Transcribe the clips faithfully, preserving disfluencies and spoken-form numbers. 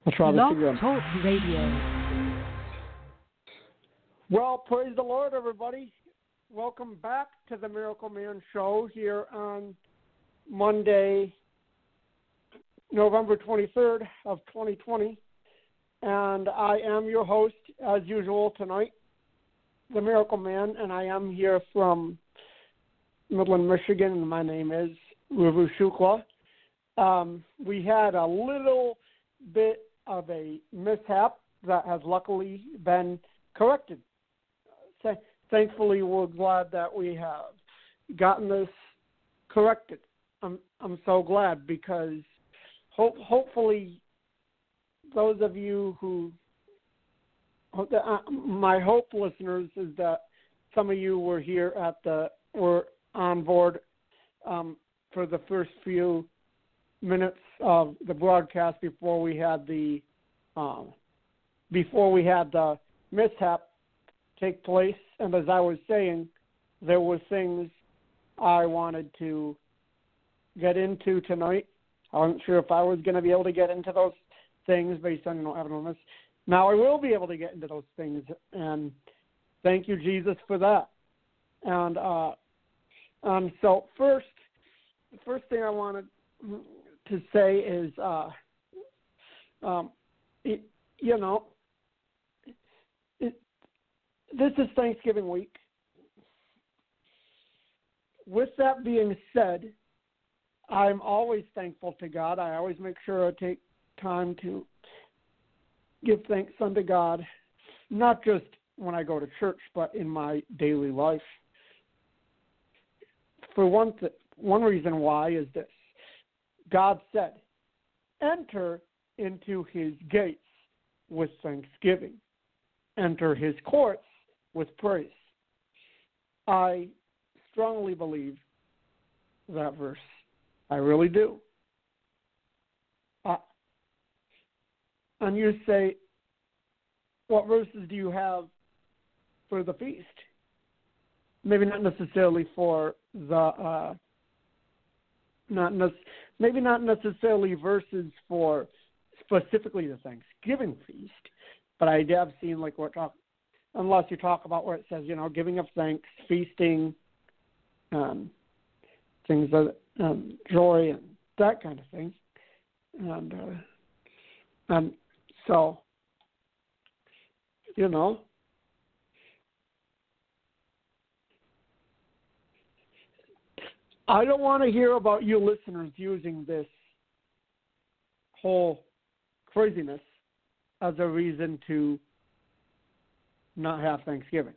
I'll try this Blog again. Talk Radio. Well, praise the Lord, everybody. Welcome back to the Miracle Man Show here on Monday, November twenty-third of twenty twenty. And I am your host, as usual, tonight, the Miracle Man, and I am here from Midland, Michigan, and my name is Rivu Shukla. Um, we had a little bit of a mishap that has luckily been corrected. So, thankfully, we're glad that we have gotten this corrected. I'm I'm so glad because ho- hopefully those of you who uh, my hope, listeners, is that some of you were here at the were on board um, for the first few minutes of the broadcast before we had the um, before we had the mishap take place. And as I was saying, there were things I wanted to get into tonight. I wasn't sure if I was going to be able to get into those things based on, you know, having on this. Now I will be able to get into those things, and thank you, Jesus, for that. And uh, um, so first, the first thing I wanted to say is, uh, um, it, you know, it, this is Thanksgiving week. With that being said, I'm always thankful to God. I always make sure I take time to give thanks unto God, not just when I go to church, but in my daily life. For one, th- one reason why is this. God said, enter into his gates with thanksgiving. Enter his courts with praise. I strongly believe that verse. I really do. Uh, and you say, what verses do you have for the feast? Maybe not necessarily for the, uh, not ne- maybe not necessarily verses for specifically the Thanksgiving feast, but I have seen like what talk, unless you talk about where it says, you know, giving of thanks, feasting, um, things of um, joy and that kind of thing, and uh, and so, you know, I don't want to hear about you listeners using this whole craziness as a reason to not have Thanksgiving.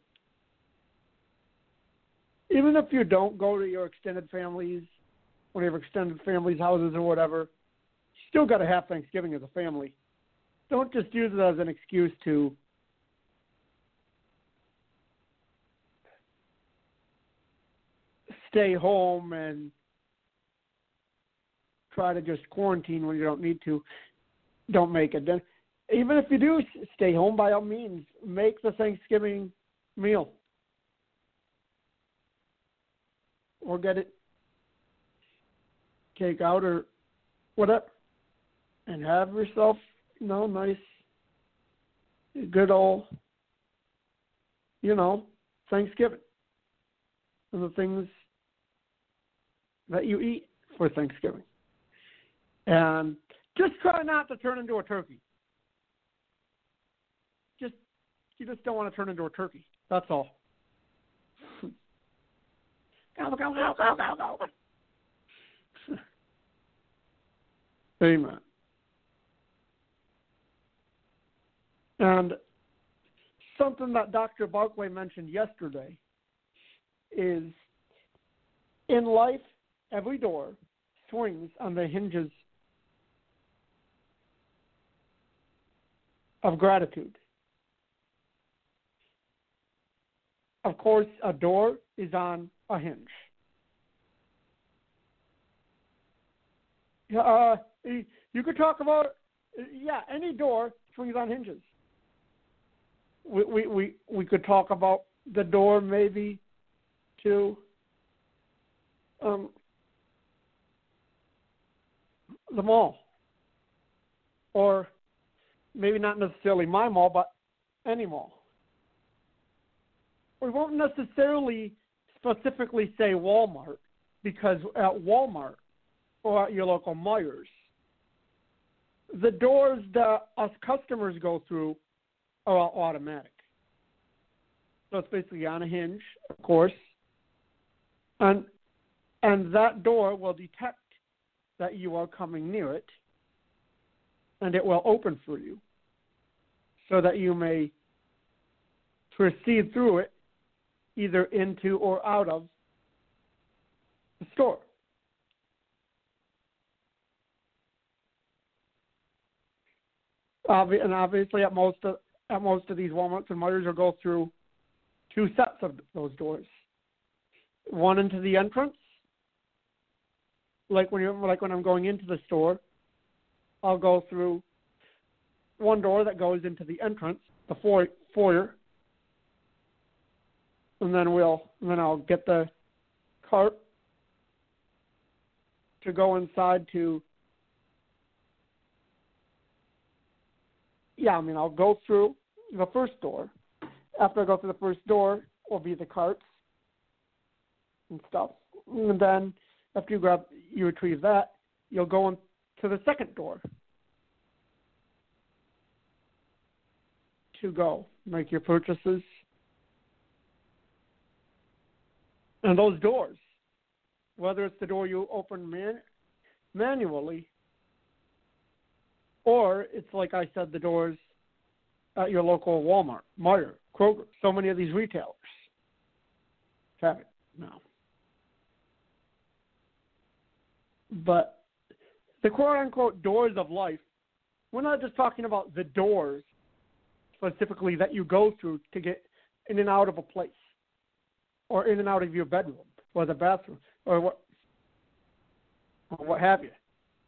Even if you don't go to your extended families, one of your extended families' houses or whatever, you still got to have Thanksgiving as a family. Don't just use it as an excuse to stay home and try to just quarantine when you don't need to. Don't make it. Then, even if you do stay home, by all means, make the Thanksgiving meal. Or get it take out or whatever. And have yourself, you know, nice, good old, you know, Thanksgiving. And the things that you eat for Thanksgiving. And just try not to turn into a turkey. Just, you just don't want to turn into a turkey. That's all. Go, go, go, go, go, go. Amen. And something that Doctor Barclay mentioned yesterday is, in life, every door swings on the hinges of gratitude. Of course, a door is on a hinge. Uh, you could talk about, yeah, any door swings on hinges. We we we, we could talk about the door maybe to um, the mall, or maybe not necessarily my mall, but any mall. We won't necessarily specifically say Walmart, because at Walmart or at your local Meijer, the doors that us customers go through are all automatic. So it's basically on a hinge, of course, and and that door will detect that you are coming near it, and it will open for you so that you may proceed through it either into or out of the store. Obvi- and obviously at most of, at most of these Walmarts and Meijers will go through two sets of those doors. One into the entrance, like when you're, like when I'm going into the store, I'll go through one door that goes into the entrance, the foyer, foyer, and then we'll and then I'll get the cart to go inside to. Yeah, I mean I'll go through the first door. After I go through the first door, will be the carts and stuff, and then after you grab, you retrieve that, you'll go into the second door to go make your purchases. And those doors, whether it's the door you open man- manually, or it's like I said, the doors at your local Walmart, Meijer, Kroger, so many of these retailers have it now. But the quote-unquote doors of life, we're not just talking about the doors specifically that you go through to get in and out of a place, or in and out of your bedroom, or the bathroom, or what, or what have you.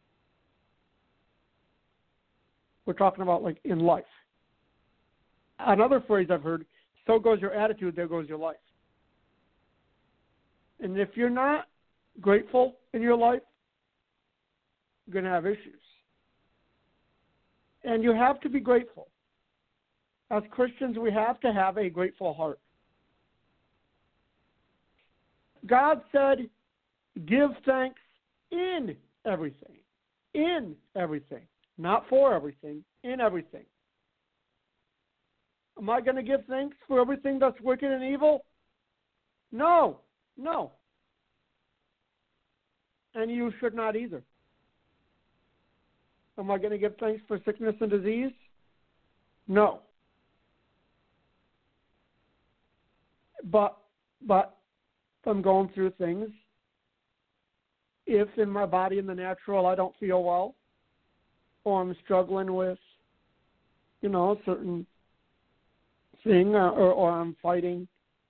We're talking about like in life. Another phrase I've heard, so goes your attitude, there goes your life. And if you're not grateful in your life, you're going to have issues. And you have to be grateful. As Christians, we have to have a grateful heart. God said, give thanks in everything. In everything. Not for everything, in everything. Am I going to give thanks for everything that's wicked and evil? No, no. And you should not either. Am I going to give thanks for sickness and disease? No. But, but if I'm going through things, if in my body in the natural I don't feel well, or I'm struggling with, you know, a certain thing, or, or, or I'm fighting,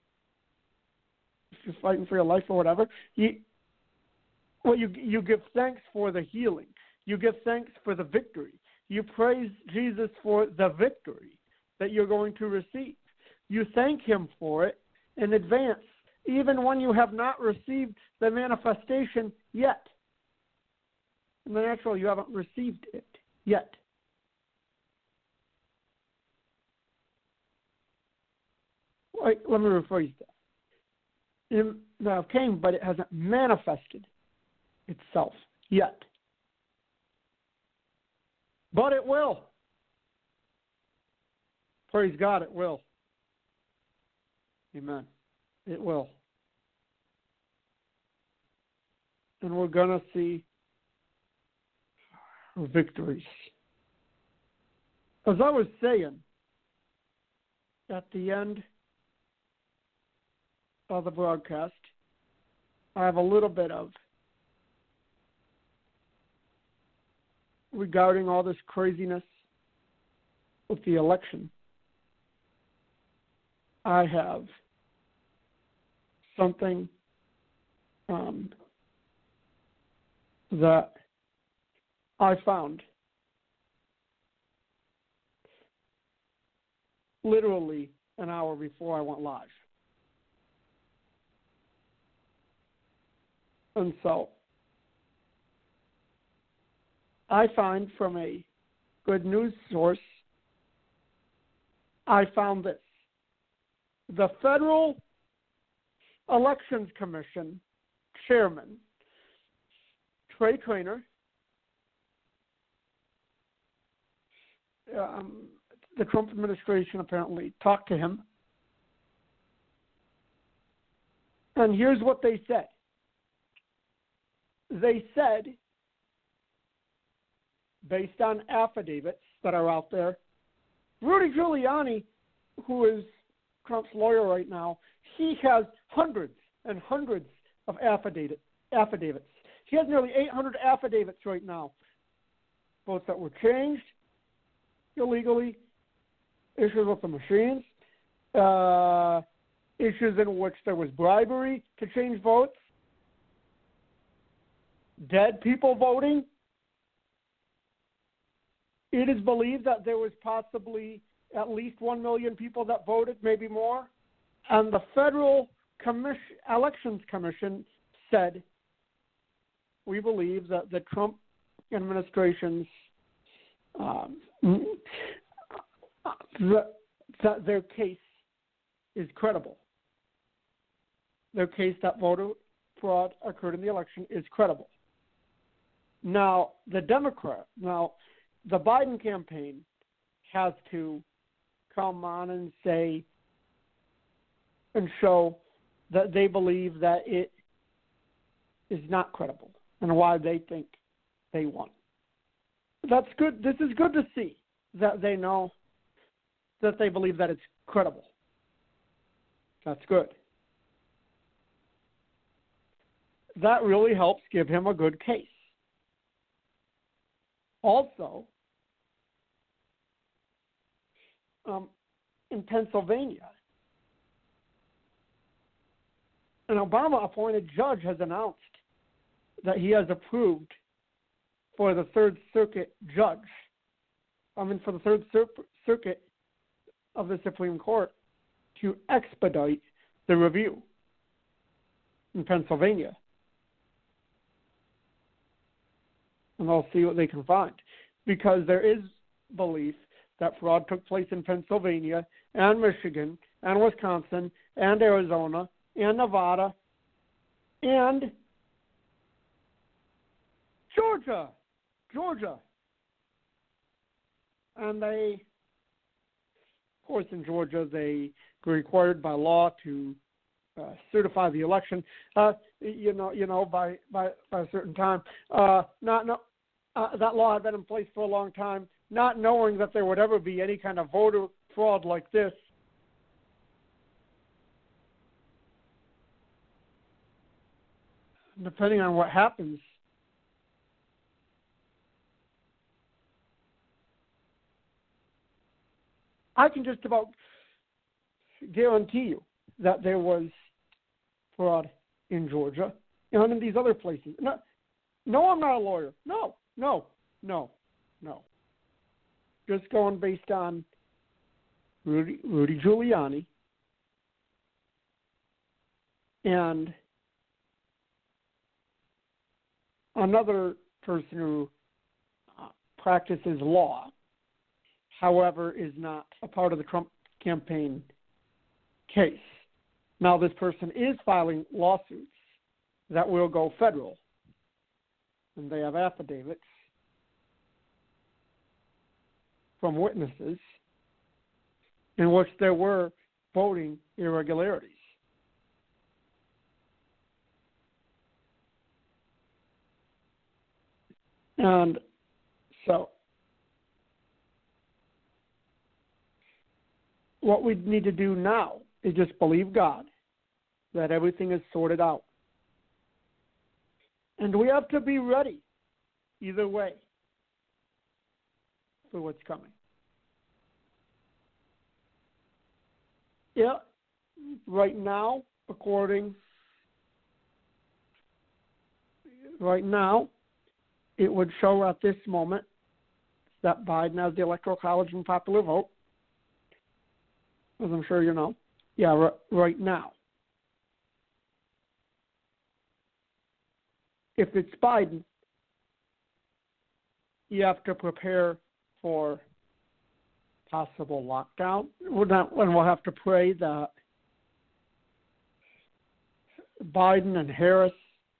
if you're fighting for your life or whatever, you, well, you you give thanks for the healing. You give thanks for the victory. You praise Jesus for the victory that you're going to receive. You thank him for it in advance, even when you have not received the manifestation yet. In the natural, you haven't received it yet. Wait, let me rephrase that. It now came, but it hasn't manifested itself yet. But it will. Praise God, it will. Amen. It will. And we're going to see victories. As I was saying, at the end of the broadcast, I have a little bit of regarding all this craziness with the election. I have something um, that I found literally an hour before I went live. And so I find from a good news source I found this. The Federal Elections Commission chairman, Trey Traynor, um, the Trump administration apparently talked to him. And here's what they said. They said, based on affidavits that are out there, Rudy Giuliani, who is Trump's lawyer right now, he has hundreds and hundreds of affidavit, affidavits. He has nearly eight hundred affidavits right now, votes that were changed illegally, issues with the machines, uh, issues in which there was bribery to change votes, dead people voting. It is believed that there was possibly at least one million people that voted, maybe more. And the Federal Commission, Elections Commission said, we believe that the Trump administration's, um, that, that their case is credible. Their case that voter fraud occurred in the election is credible. Now, the Democrat, now, the Biden campaign has to come on and say and show that they believe that it is not credible and why they think they won. That's good. This is good to see that they know that they believe that it's credible. That's good. That really helps give him a good case. Also, um, in Pennsylvania, an Obama-appointed judge has announced that he has approved for the Third Circuit judge, I mean for the Third Cir- Circuit of the Supreme Court to expedite the review in Pennsylvania. And they'll see what they can find. Because there is belief that fraud took place in Pennsylvania and Michigan and Wisconsin and Arizona and Nevada and Georgia. Georgia. And they, of course, in Georgia, they were required by law to uh, certify the election, uh, you know, you know, by, by, by a certain time. Uh, not, no, uh, that law had been in place for a long time, not knowing that there would ever be any kind of voter fraud like this. Depending on what happens, I can just about guarantee you that there was fraud in Georgia and in these other places. No, no, I'm not a lawyer. No, no, no, no. Just going based on Rudy, Rudy Giuliani and another person who uh, practices law, however, is not a part of the Trump campaign case. Now, this person is filing lawsuits that will go federal, and they have affidavits from witnesses in which there were voting irregularities. And so what we need to do now is just believe God that everything is sorted out. And we have to be ready either way for what's coming. Yeah, right now, according, right now, it would show at this moment that Biden has the Electoral College and popular vote, as I'm sure you know. Yeah, r- right now. If it's Biden, you have to prepare for possible lockdown. We're not, and we'll have to pray that Biden and Harris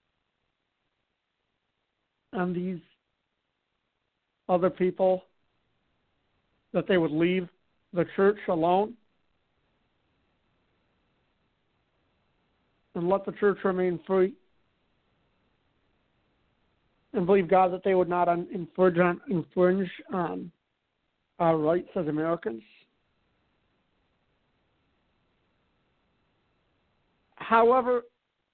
and these other people, that they would leave the church alone and let the church remain free, and believe God that they would not un- infringe on, infringe on our rights as Americans. However,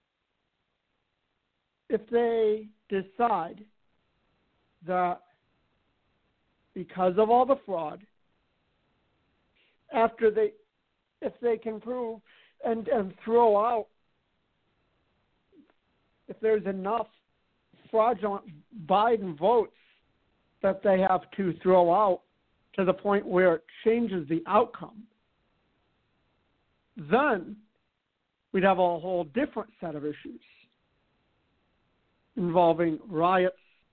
if they decide that because of all the fraud, after they, if they can prove and, and throw out, if there's enough fraudulent Biden votes that they have to throw out to the point where it changes the outcome, then we'd have a whole different set of issues involving riots,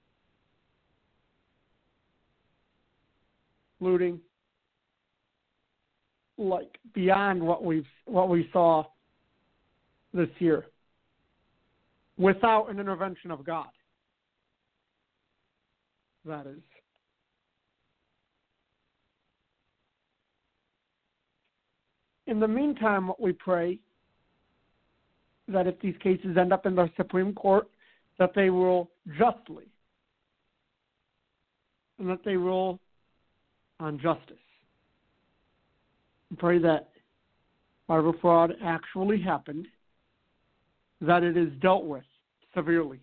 looting, like beyond what we've what we saw this year, without an intervention of God. That is. In the meantime, what we pray that if these cases end up in the Supreme Court, that they rule justly and that they rule on justice. We pray that whatever fraud actually happened, that it is dealt with severely,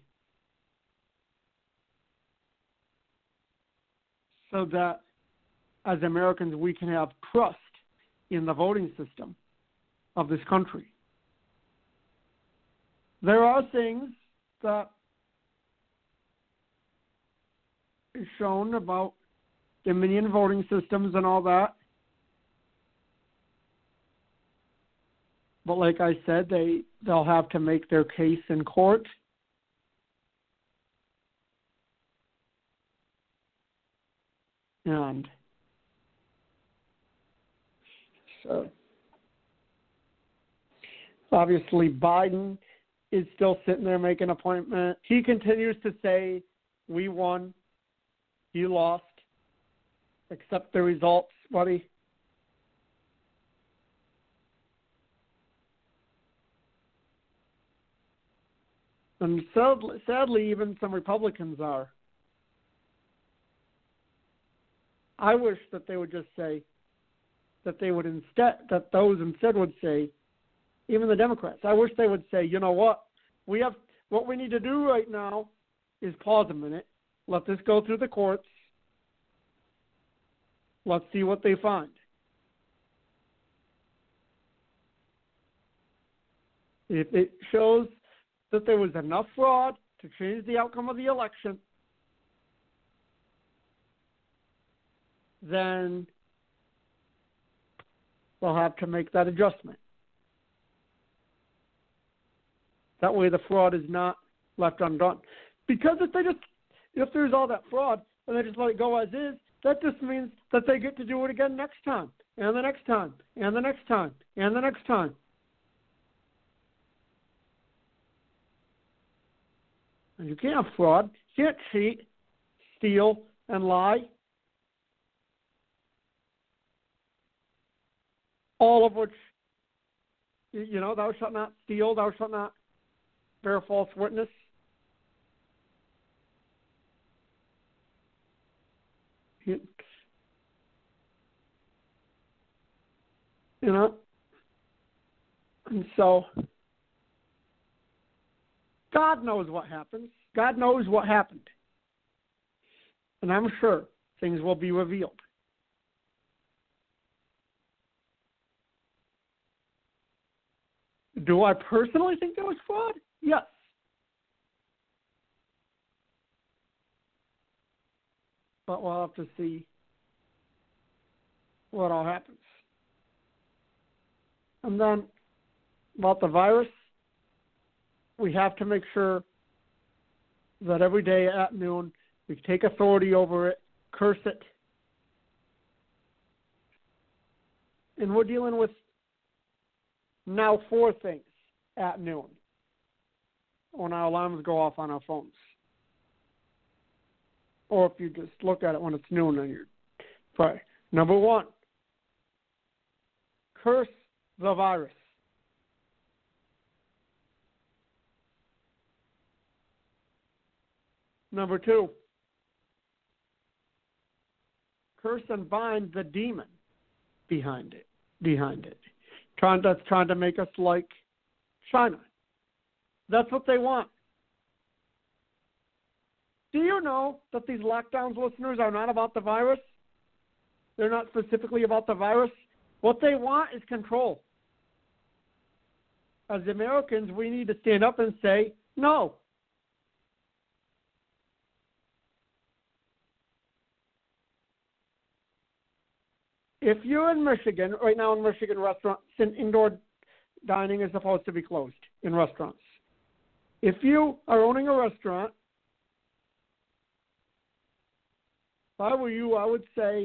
so that as Americans we can have trust in the voting system of this country. There are things that is shown about Dominion voting systems and all that. But like I said, they, they'll have to make their case in court. And so obviously Biden is still sitting there making an appointment. He continues to say, we won, you lost, accept the results, buddy. And sadly, sadly, even some Republicans are. I wish that they would just say, that they would instead, that those instead would say, even the Democrats, I wish they would say, you know what, we have, what we need to do right now is pause a minute, let this go through the courts, let's see what they find. If it shows that there was enough fraud to change the outcome of the election, then they'll have to make that adjustment. That way the fraud is not left undone. Because if they just, if there's all that fraud and they just let it go as is, that just means that they get to do it again next time, and the next time, and the next time, and the next time. And you can't have fraud. You can't cheat, steal, and lie. All of which, you know, thou shalt not steal, thou shalt not bear false witness. You, you know, and so God knows what happens. God knows what happened. And I'm sure things will be revealed. Do I personally think there was fraud? Yes. But we'll have to see what all happens. And then about the virus, we have to make sure that every day at noon we take authority over it, curse it, And we're dealing with now four things at noon when our alarms go off on our phones. Or if you just look at it when it's noon and you're pray. Number one, curse the virus. Number two, curse and bind the demon behind it. Behind it, trying that's trying to make us like China. That's what they want. Do you know that these lockdowns, listeners, are not about the virus? They're not specifically about the virus. What they want is control. As Americans, we need to stand up and say, no. If you're in Michigan, right now in Michigan restaurants, indoor dining is supposed to be closed in restaurants. If you are owning a restaurant, if I were you, I would say,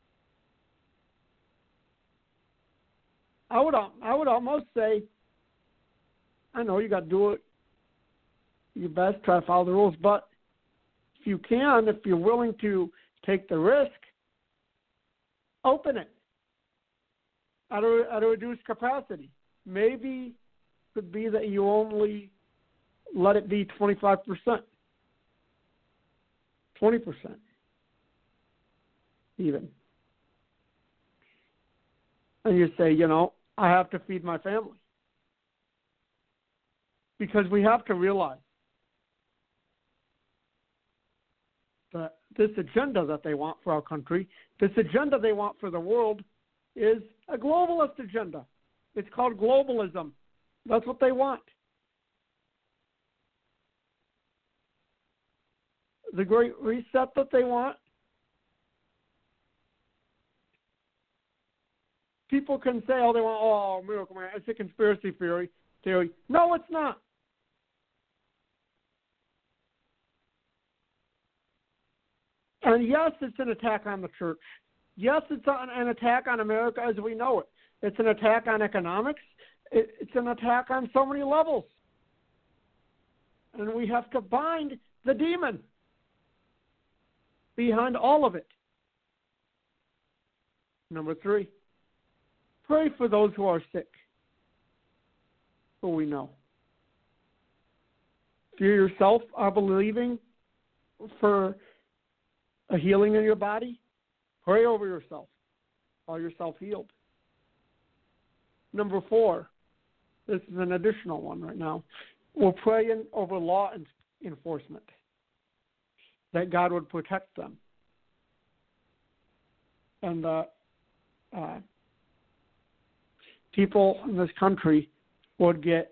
I would, I would almost say, I know you got to do it your best, try to follow the rules, but if you can, if you're willing to take the risk, open it at a, at a reduced capacity. Maybe it could be that you only let it be twenty-five percent, twenty percent even. And you say, you know, I have to feed my family. Because we have to realize that this agenda that they want for our country, this agenda they want for the world, is a globalist agenda. It's called globalism. That's what they want. The Great Reset that they want, people can say, oh, they want, oh, Miracle Man, it's a conspiracy theory. theory. No, it's not. And yes, it's an attack on the church. Yes, it's an attack on America as we know it. It's an attack on economics. It's an attack on so many levels. And we have to bind the demon behind all of it. Number three, pray for those who are sick, who we know. If you yourself are believing for a healing in your body, pray over yourself. Call yourself healed. Number four, this is an additional one right now. We're praying over law enforcement, that God would protect them. And uh, uh, people in this country would get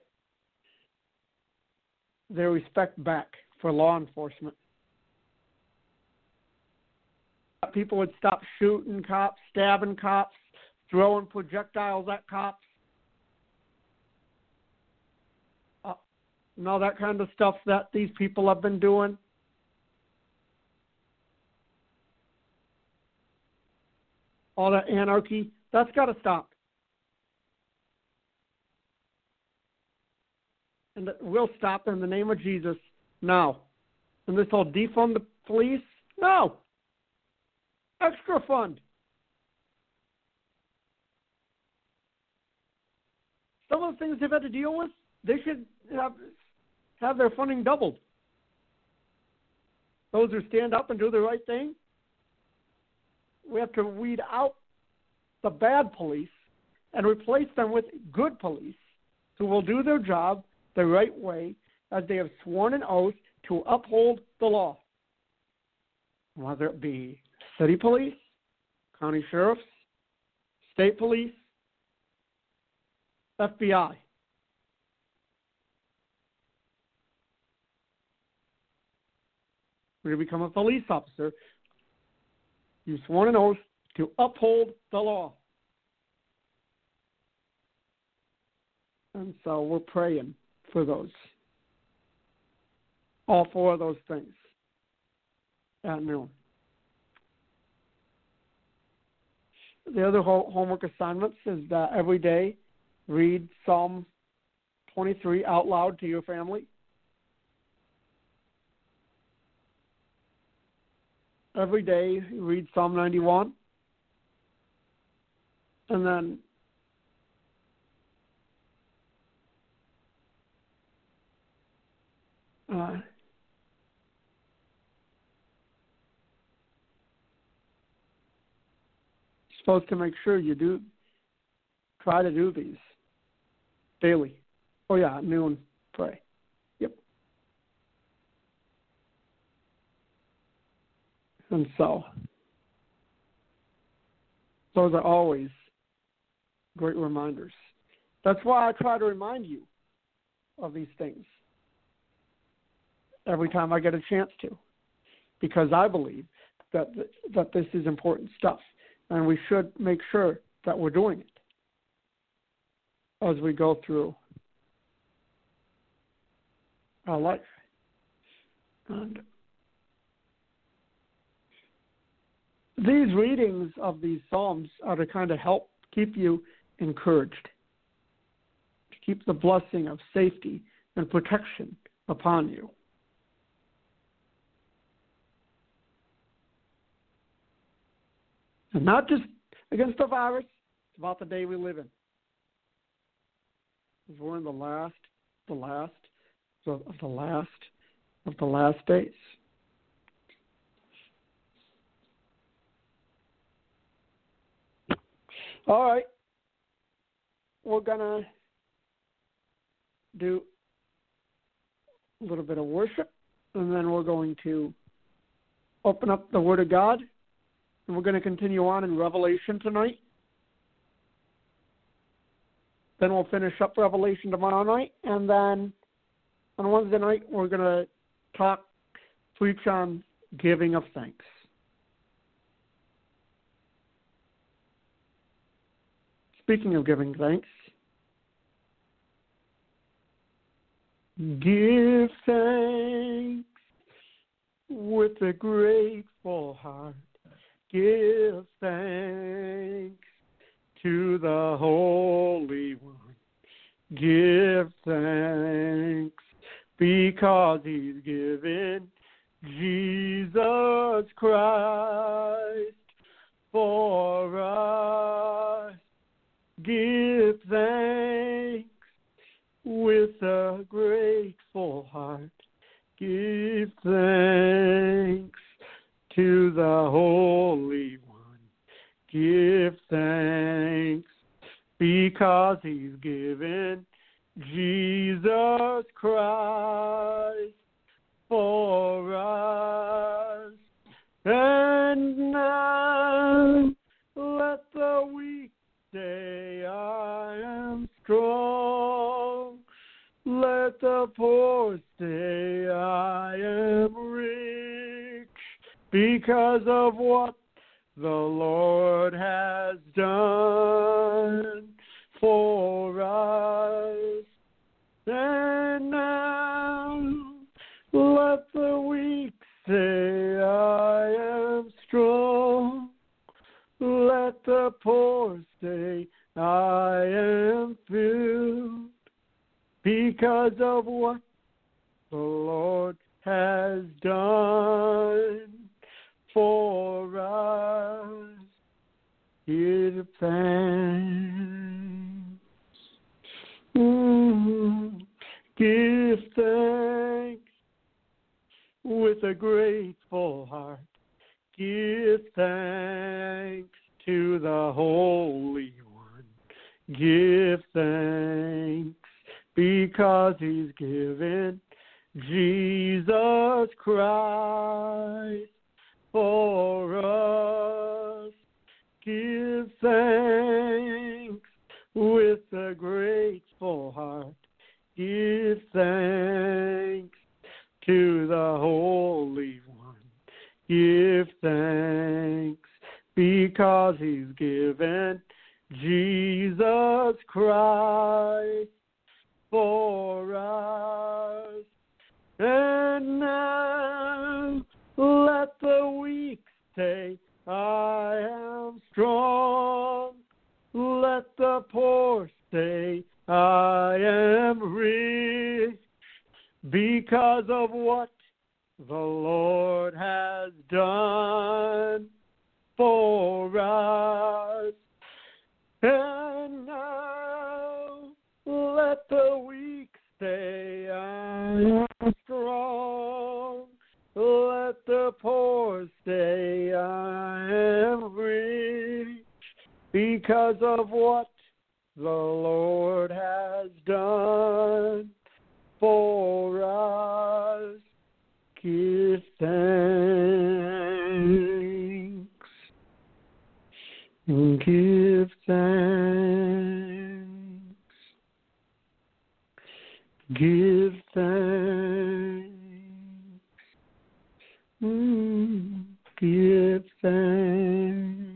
their respect back for law enforcement. People would stop shooting cops, stabbing cops, throwing projectiles at cops. Uh, and all that kind of stuff that these people have been doing. All that anarchy, that's got to stop. And it will stop in the name of Jesus now. And this whole defund the police, no. Extra fund. Some of the things they've had to deal with, they should have, have their funding doubled. Those who stand up and do the right thing, we have to weed out the bad police and replace them with good police who will do their job the right way as they have sworn an oath to uphold the law. Whether it be city police, county sheriffs, state police, F B I. When you become a police officer, you sworn an oath to uphold the law. And so we're praying for those. All four of those things at noon. the other ho- homework assignments is that every day read Psalm twenty-three out loud to your family. Every day read Psalm ninety-one. And then uh, you're supposed to make sure you do try to do these daily. Oh yeah, at noon pray. Yep. And so those are always great reminders. That's why I try to remind you of these things every time I get a chance to, because I believe that that this is important stuff, and we should make sure that we're doing it as we go through our life. And these readings of these Psalms are to kind of help keep you encouraged, to keep the blessing of safety and protection upon you. And not just against the virus, it's about the day we live in. Because we're in the last, the last, of the last, of the last days. All right. We're going to do a little bit of worship, and then we're going to open up the Word of God, and we're going to continue on in Revelation tonight. Then we'll finish up Revelation tomorrow night, and then on Wednesday night we're going to talk, preach on giving of thanks. Speaking of giving thanks, give thanks with a grateful heart. Give thanks to the Holy One. Give thanks because He's given Jesus Christ for us. Give thanks with a grateful heart. Give thanks to the Holy One. Give thanks because He's given Jesus Christ for us. And now let the weak say, I am strong. Let the poor say, I am rich, because of what the Lord has done for us. And now let the weak say, I am strong. Let the poor say, I am filled, because of what the Lord has done for us. Give thanks. Mm-hmm. Give thanks with a grateful heart. Give thanks to the Holy One. Give thanks because He's given Jesus Christ for us. Give thanks with a grateful heart. Give thanks to the Holy One. Give thanks because He's given Jesus Christ for us. And now let the weak say, I am strong. Let the poor say, I am rich, because of what the Lord has done for us. And now let the weak say, I am strong. Let the poor say, I am rich, because of what the Lord has done for us. Give thanks. Give thanks. Give thanks. Mm, give thanks.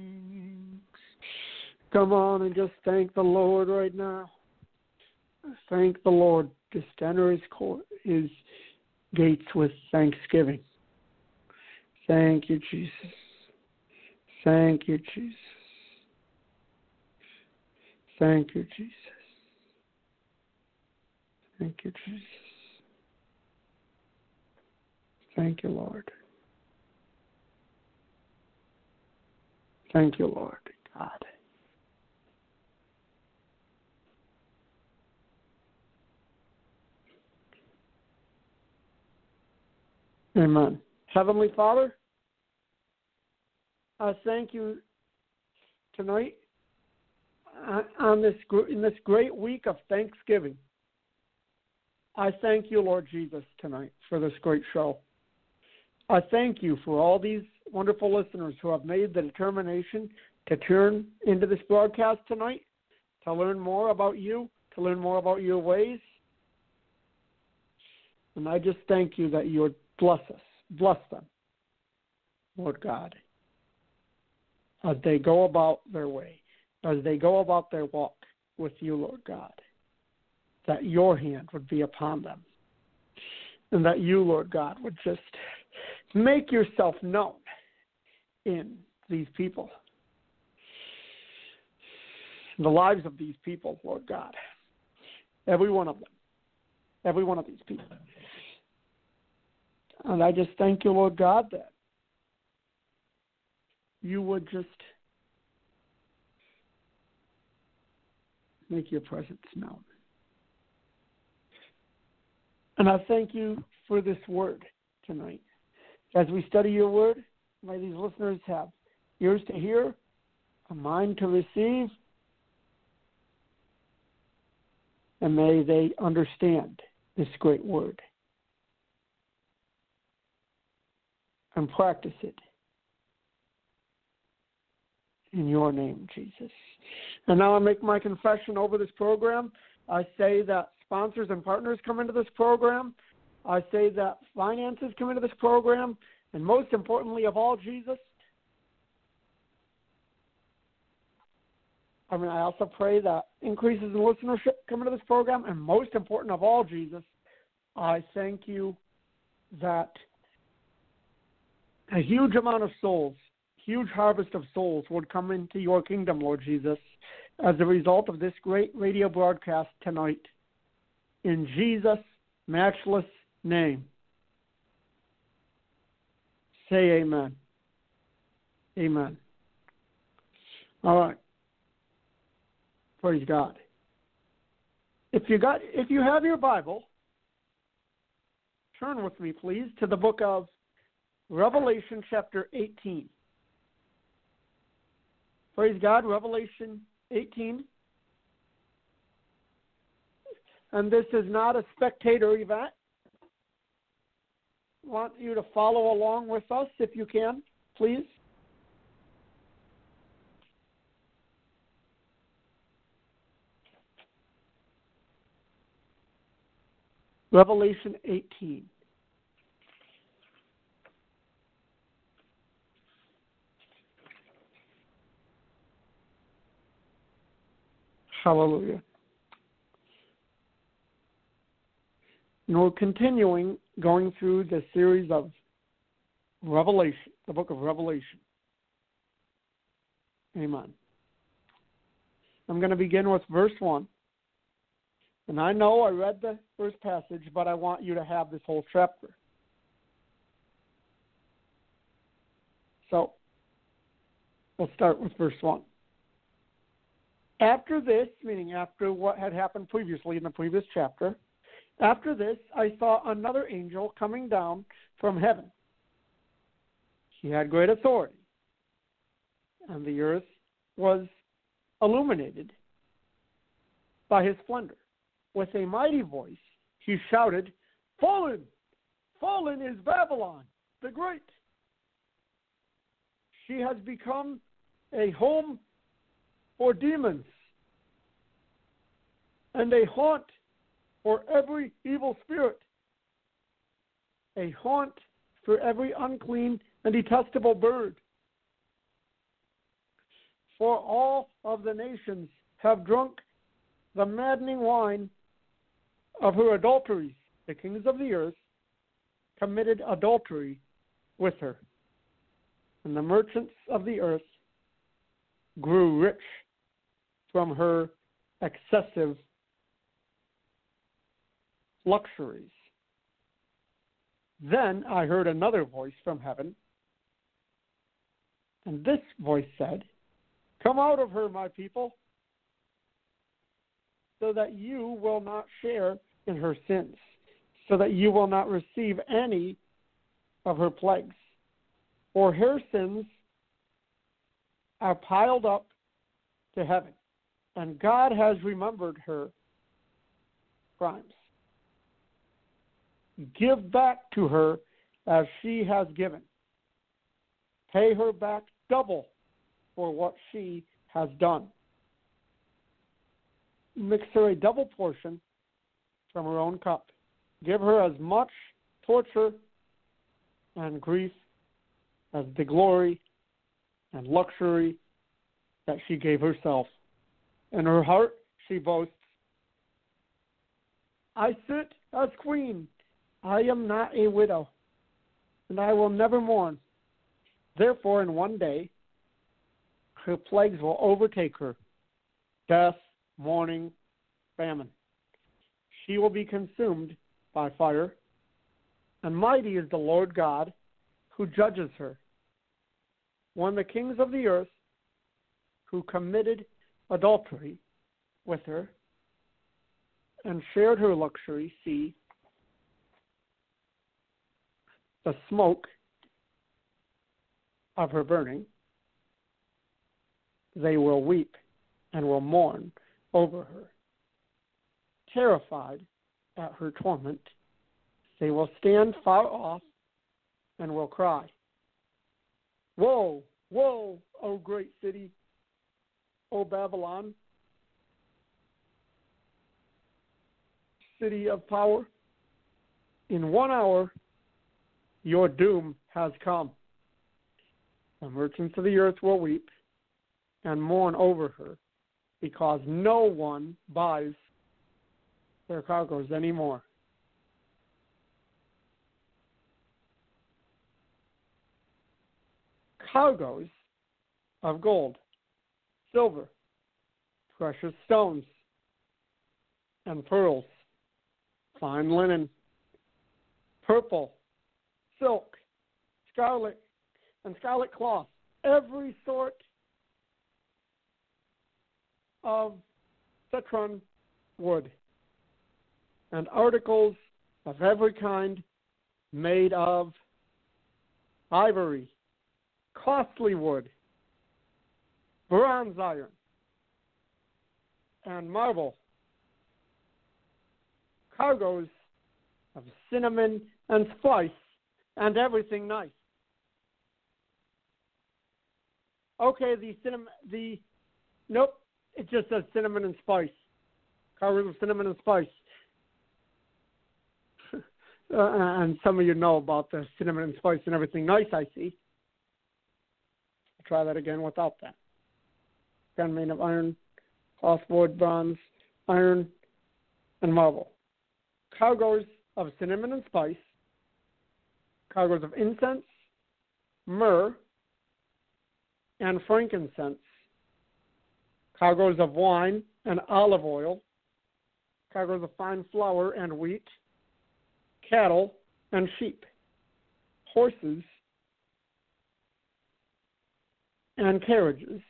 Come on and just thank the Lord right now. Thank the Lord. Just enter his court, his gates with thanksgiving. Thank you, Jesus. Thank you, Jesus. Thank you, Jesus. Thank you, Jesus. Thank you, Lord. Thank you, Lord God. Amen. Heavenly Father, I thank you tonight on this in this great week of Thanksgiving. I thank you, Lord Jesus, tonight for this great show. I thank you for all these wonderful listeners who have made the determination to tune into this broadcast tonight, to learn more about you, to learn more about your ways. And I just thank you that you would bless us, bless them, Lord God, as they go about their way, as they go about their walk with you, Lord God, that your hand would be upon them, and that you, Lord God, would just make yourself known in these people, in the lives of these people, Lord God, every one of them, every one of these people. And I just thank you, Lord God, that you would just make your presence known. And I thank you for this word tonight. As we study your word, may these listeners have ears to hear, a mind to receive, and may they understand this great word and practice it in your name, Jesus. And now I make my confession over this program. I say that sponsors and partners come into this program. I say that finances come into this program. And most importantly of all, Jesus, I mean, I also pray that increases in listenership come into this program. And most important of all, Jesus, I thank you that a huge amount of souls, huge harvest of souls would come into your kingdom, Lord Jesus, as a result of this great radio broadcast tonight. In Jesus' matchless name. Say amen. Amen. All right. Praise God. If you got, if you have your Bible, turn with me, please, to the book of Revelation chapter eighteen. Praise God, Revelation eighteen. And this is not a spectator event. I want you to follow along with us if you can, please. Revelation eighteen. Hallelujah. And we're continuing going through the series of Revelation, the book of Revelation. Amen. I'm going to begin with verse one. And I know I read the first passage, but I want you to have this whole chapter. So, we'll start with verse one. After this, meaning after what had happened previously in the previous chapter, after this I saw another angel coming down from heaven. He had great authority, and the earth was illuminated by his splendor. With a mighty voice, he shouted, "Fallen! Fallen is Babylon the Great! She has become a home for demons and a haunt for every evil spirit, a haunt for every unclean and detestable bird. For all of the nations have drunk the maddening wine of her adulteries. The kings of the earth committed adultery with her, and the merchants of the earth grew rich from her excessive luxuries." Then I heard another voice from heaven, and this voice said, "Come out of her, my people, so that you will not share in her sins, so that you will not receive any of her plagues. For her sins are piled up to heaven, and God has remembered her crimes. Give back to her as she has given. Pay her back double for what she has done. Mix her a double portion from her own cup. Give her as much torture and grief as the glory and luxury that she gave herself. In her heart she boasts, 'I sit as queen. I am not a widow, and I will never mourn.' Therefore, in one day, her plagues will overtake her: death, mourning, famine. She will be consumed by fire, and mighty is the Lord God who judges her. When the kings of the earth who committed adultery with her and shared her luxury see the smoke of her burning, they will weep and will mourn over her. Terrified at her torment, they will stand far off and will cry, 'Woe, woe, O great city, O Babylon, city of power! In one hour your doom has come. The merchants of the earth will weep and mourn over her, because no one buys their cargoes anymore.'" Cargoes of gold, silver, precious stones, and pearls, fine linen, purple, silk, scarlet, and scarlet cloth, every sort of citron wood, and articles of every kind made of ivory, costly wood, bronze iron, and marble, cargoes of cinnamon and spice, and everything nice. Okay, the cinnamon, the, nope, it just says cinnamon and spice. Cargoes of cinnamon and spice. uh, and some of you know about the cinnamon and spice and everything nice, I see. I'll try that again without that. Again, made of iron, cloth, wood, bronze, iron, and marble. Cargoes of cinnamon and spice, cargoes of incense, myrrh, and frankincense, cargoes of wine and olive oil, cargoes of fine flour and wheat, cattle and sheep, horses and carriages,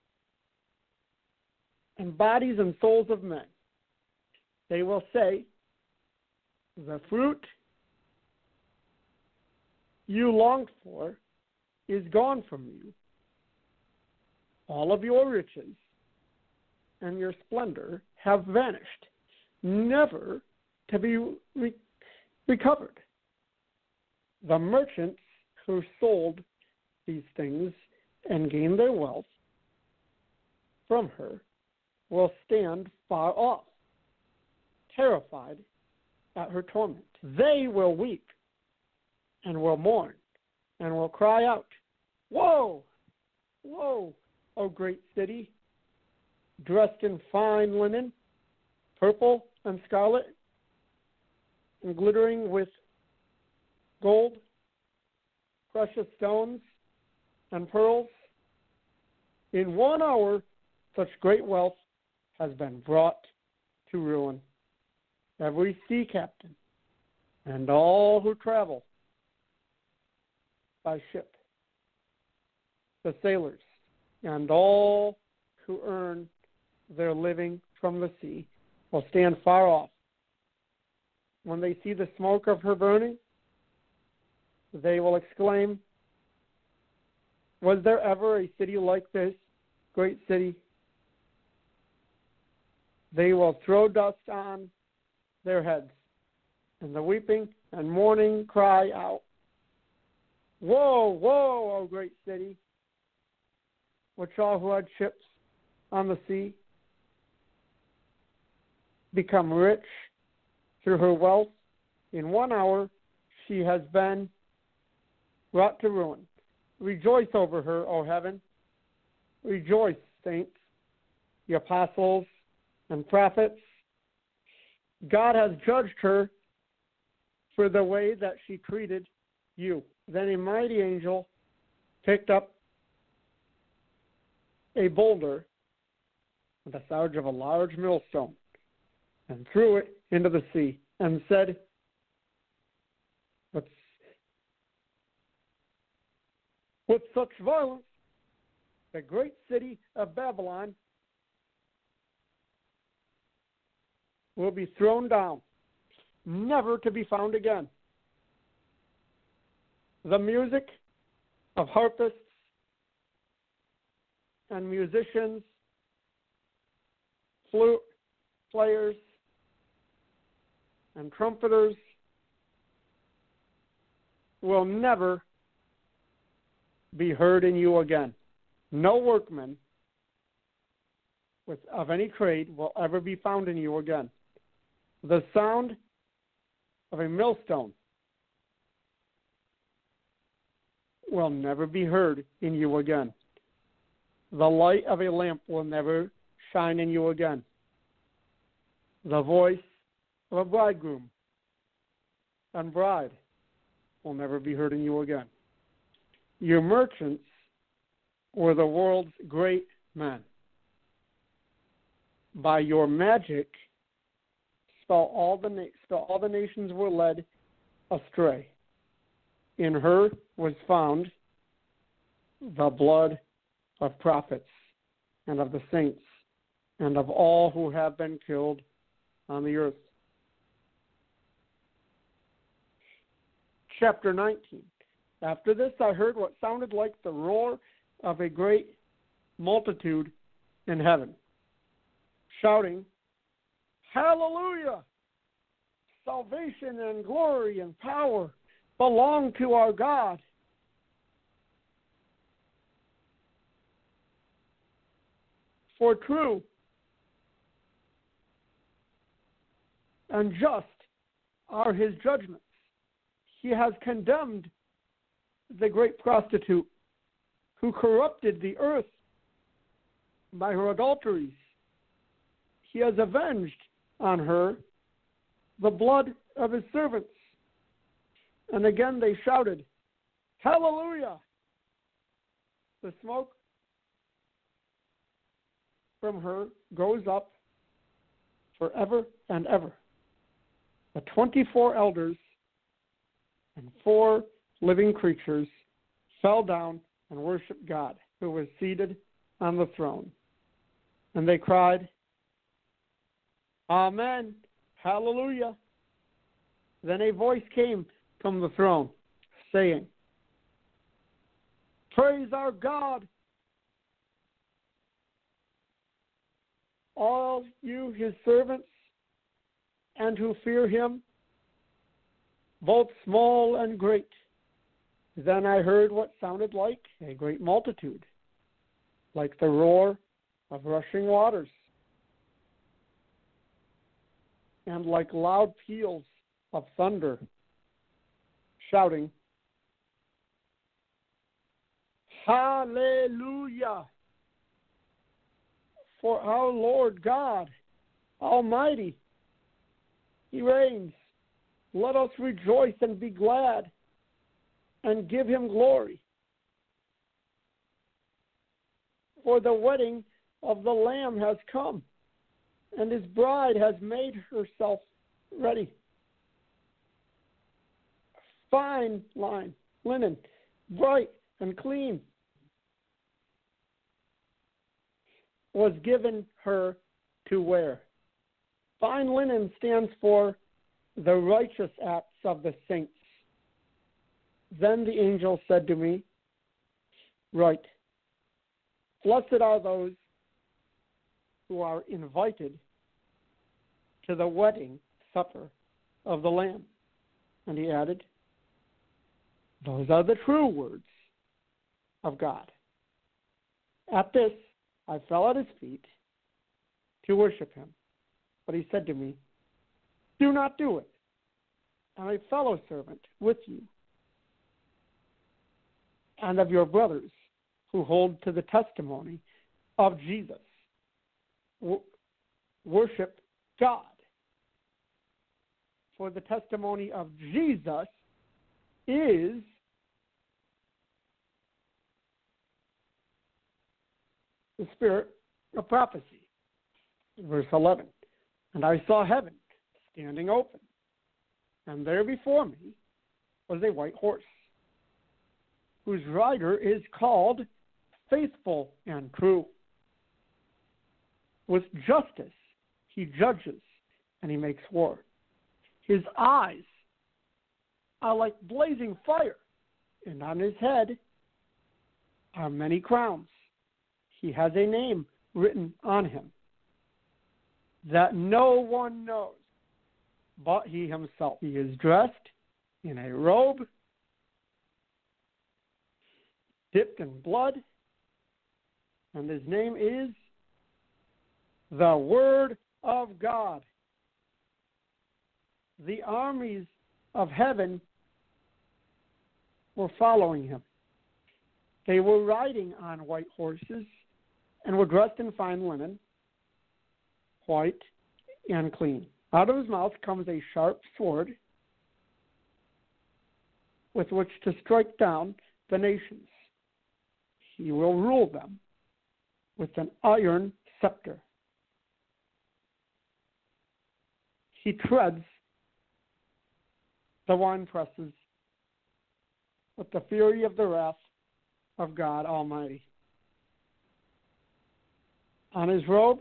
and bodies and souls of men. They will say, the fruit you longed for is gone from you. All of your riches and your splendor have vanished, never to be re- recovered. The merchants who sold these things and gained their wealth from her will stand far off, terrified at her torment. They will weep and will mourn and will cry out, woe, woe, O great city, dressed in fine linen, purple and scarlet, and glittering with gold, precious stones, and pearls. In one hour, such great wealth has been brought to ruin. Every sea captain and all who travel by ship, the sailors, and all who earn their living from the sea will stand far off. When they see the smoke of her burning, they will exclaim, was there ever a city like this, great city? They will throw dust on their heads, and the weeping and mourning cry out, woe, woe, O great city, which all who had ships on the sea become rich through her wealth. In one hour she has been brought to ruin. Rejoice over her, O heaven. Rejoice, saints, the apostles and prophets. God has judged her for the way that she treated you. Then a mighty angel picked up a boulder with the size of a large millstone and threw it into the sea and said, with, with such violence, the great city of Babylon will be thrown down, never to be found again. The music of harpists and musicians, flute players, and trumpeters will never be heard in you again. No workman with, of any trade will ever be found in you again. The sound of a millstone will never be heard in you again. The light of a lamp will never shine in you again. The voice of a bridegroom and bride will never be heard in you again. Your merchants were the world's great men. By your magic, spell all the na- spell all the nations were led astray. In her was found the blood of prophets and of the saints and of all who have been killed on the earth. Chapter nineteen. After this I heard what sounded like the roar of a great multitude in heaven, shouting, Hallelujah! Salvation and glory and power belong to our God. For true and just are his judgments. He has condemned the great prostitute who corrupted the earth by her adulteries. He has avenged on her the blood of his servants. And again they shouted, Hallelujah! The smoke from her goes up forever and ever. The twenty-four elders and four living creatures fell down and worshiped God, who was seated on the throne. And they cried, Amen, hallelujah. Then a voice came from the throne, saying, Praise our God, all you his servants, and who fear him, both small and great. Then I heard what sounded like a great multitude, like the roar of rushing waters, and like loud peals of thunder, shouting, Hallelujah! For our Lord God Almighty, he reigns. Let us rejoice and be glad and give him glory. For the wedding of the Lamb has come, and his bride has made herself ready. Fine line, linen, bright and clean, was given her to wear. Fine linen stands for the righteous acts of the saints. Then the angel said to me, Write, blessed are those who are invited to the wedding supper of the Lamb. And he added, Those are the true words of God. At this, I fell at his feet to worship him. But he said to me, Do not do it. I'm a fellow servant with you and of your brothers who hold to the testimony of Jesus. W- worship God. For the testimony of Jesus is the spirit of prophecy. Verse eleven. And I saw heaven standing open, and there before me was a white horse, whose rider is called Faithful and True. With justice he judges, and he makes war. His eyes are like blazing fire, and on his head are many crowns. He has a name written on him that no one knows but he himself. He is dressed in a robe dipped in blood, and his name is the Word of God. The armies of heaven were following him. They were riding on white horses and were dressed in fine linen, white and clean. Out of his mouth comes a sharp sword with which to strike down the nations. He will rule them with an iron scepter. He treads the winepresses with the fury of the wrath of God Almighty. On his robe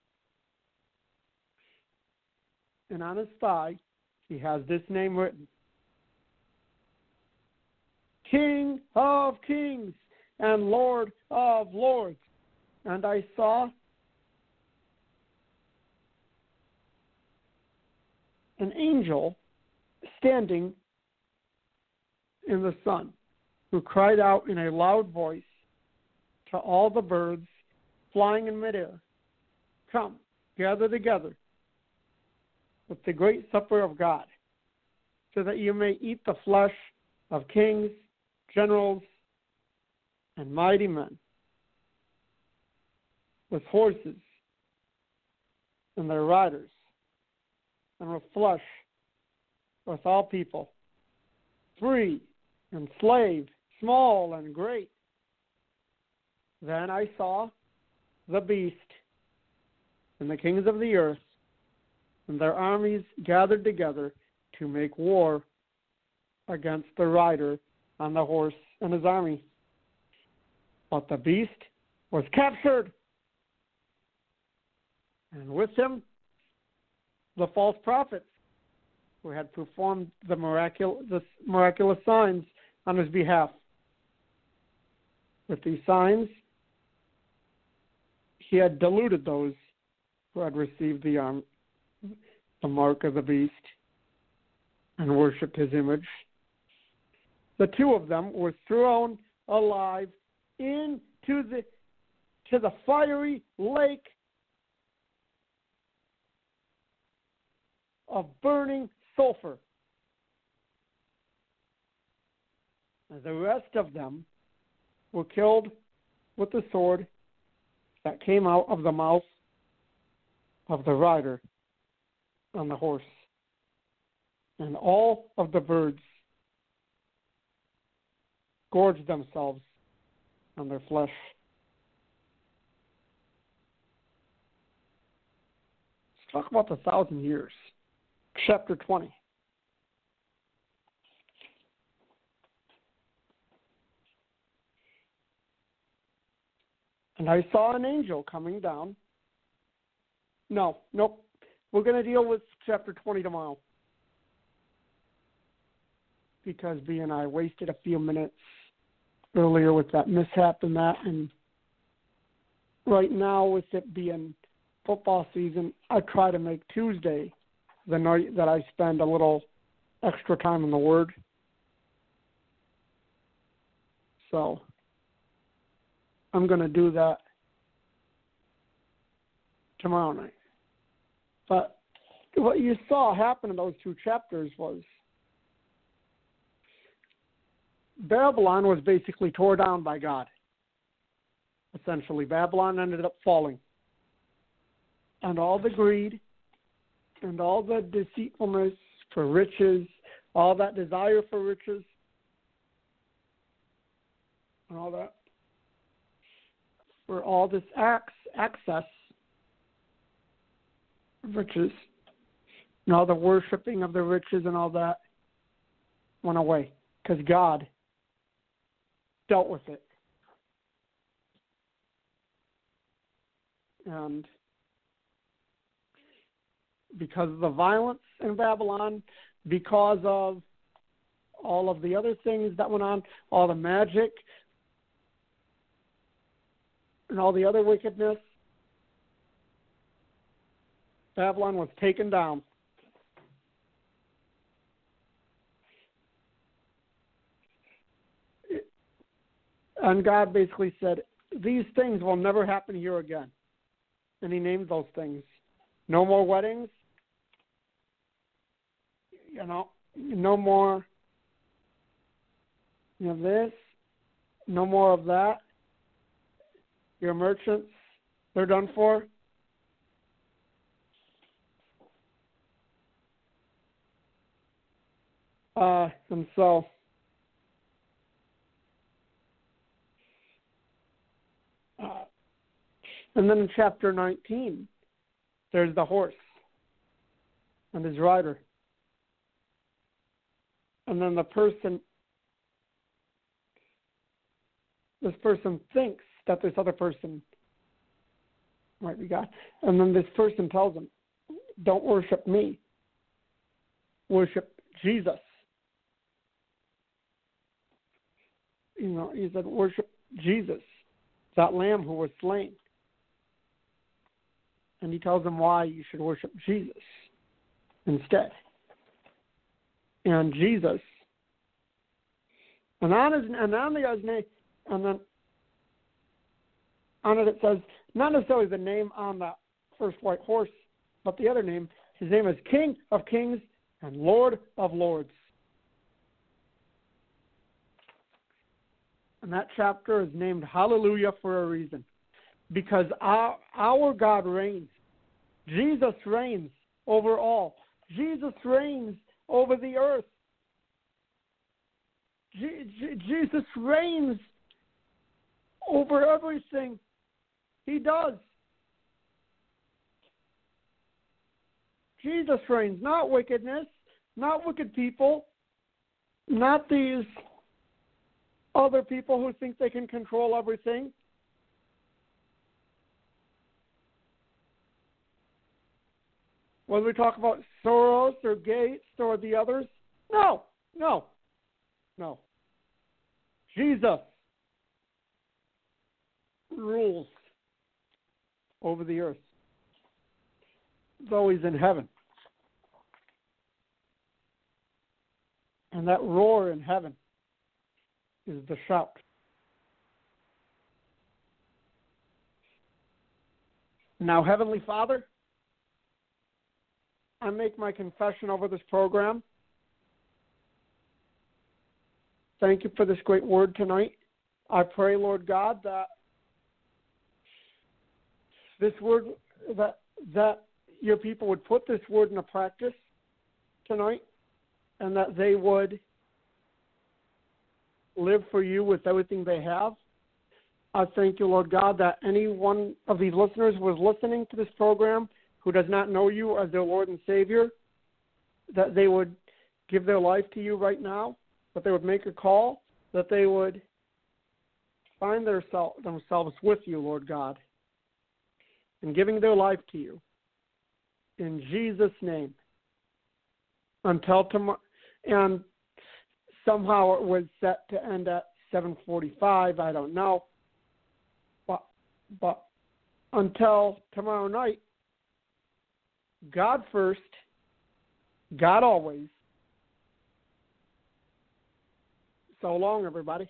and on his thigh, he has this name written: King of Kings and Lord of Lords. And I saw an angel standing in the sun, who cried out in a loud voice to all the birds flying in midair, Come, gather together with the great supper of God, so that you may eat the flesh of kings, generals, and mighty men, with horses and their riders, and with flesh, with all people, free and slave, small and great. Then I saw the beast and the kings of the earth and their armies gathered together to make war against the rider on the horse and his army. But the beast was captured, and with him the false prophets who had performed the miraculous, the miraculous signs on his behalf. With these signs, he had deluded those who had received the, um, the mark of the beast and worshipped his image. The two of them were thrown alive into the to the fiery lake of burning sulfur. And the rest of them were killed with the sword that came out of the mouth of the rider on the horse. And all of the birds gorged themselves on their flesh. Let's talk about the thousand years. Chapter twenty. And I saw an angel coming down. No, nope. We're going to deal with chapter twenty tomorrow. Because B and I wasted a few minutes earlier with that mishap and that. And right now, with it being football season, I try to make Tuesday the night that I spend a little extra time in the Word. So I'm going to do that tomorrow night. But what you saw happen in those two chapters was Babylon was basically tore down by God. Essentially, Babylon ended up falling. And all the greed and all the deceitfulness for riches, all that desire for riches, and all that, for all this access of riches, and all the worshiping of the riches and all that went away because God dealt with it. And because of the violence in Babylon, because of all of the other things that went on, all the magic and all the other wickedness, Babylon was taken down. And God basically said, these things will never happen here again. And he named those things. No more weddings. You know, no more you know, this. No more of that. Your merchants, they're done for. Uh, and so, uh, and then in chapter nineteen, there's the horse and his rider. And then the person, this person thinks that this other person might be God. And then this person tells him, don't worship me. Worship Jesus. You know, he said, worship Jesus, that lamb who was slain. And he tells them why you should worship Jesus instead. And Jesus, and on his, and on the guy's name, and then on it it says, not necessarily the name on that first white horse, but the other name. His name is King of Kings and Lord of Lords. And that chapter is named Hallelujah for a reason. Because our, our God reigns. Jesus reigns over all. Jesus reigns over the earth. Je- Je- Jesus reigns over everything. He does. Jesus reigns, not wickedness, not wicked people, not these other people who think they can control everything. Whether we talk about Soros or Gates or the others, no, no, no. Jesus rules over the earth, though he's in heaven. And that roar in heaven is the shout. Now, Heavenly Father, I make my confession over this program. Thank you for this great word tonight. I pray, Lord God, that this word, that that your people would put this word into practice tonight, and that they would live for you with everything they have. I thank you, Lord God, that any one of these listeners who is listening to this program who does not know you as their Lord and Savior, that they would give their life to you right now, that they would make a call, that they would find their self, themselves with you, Lord God, and giving their life to you. In Jesus' name. Until tomorrow, and somehow it was set to end at seven forty-five, I don't know. But, but until tomorrow night, God first, God always. So long, everybody.